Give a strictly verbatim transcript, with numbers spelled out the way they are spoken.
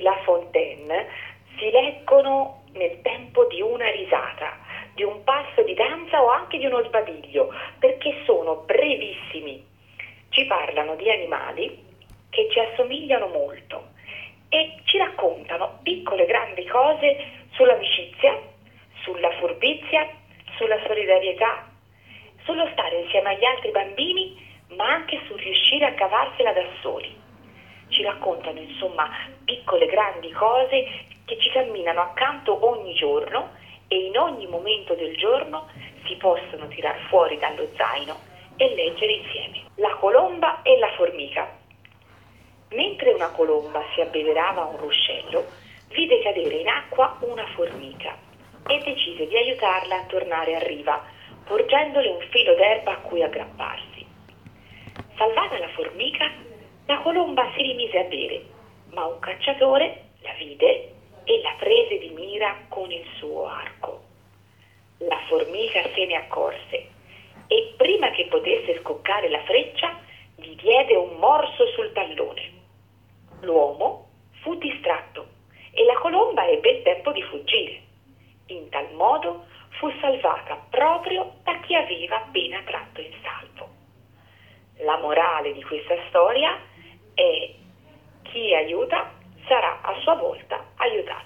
La Fontaine si leggono nel tempo di una risata, di un passo di danza o anche di uno sbadiglio, perché sono brevissimi. Ci parlano di animali che ci assomigliano molto e ci raccontano piccole grandi cose sull'amicizia, sulla furbizia, sulla solidarietà, sullo stare insieme agli altri bambini, ma anche sul riuscire a cavarsela da soli. Ci raccontano insomma piccole grandi cose che ci camminano accanto ogni giorno e in ogni momento del giorno si possono tirar fuori dallo zaino e leggere insieme. La colomba e la formica. Mentre una colomba si abbeverava a un ruscello, vide cadere in acqua una formica e decise di aiutarla a tornare a riva, porgendole un filo d'erba a cui aggrapparsi. Salvata la formica, la colomba si rimise a bere, ma un cacciatore la vide e la prese di mira con il suo arco. La formica se ne accorse e prima che potesse scoccare la freccia gli diede un morso sul tallone. L'uomo fu distratto e la colomba ebbe il tempo di fuggire. In tal modo fu salvata proprio da chi aveva appena tratto in salvo. La morale di questa storia è: chi aiuta sarà a sua volta aiutato.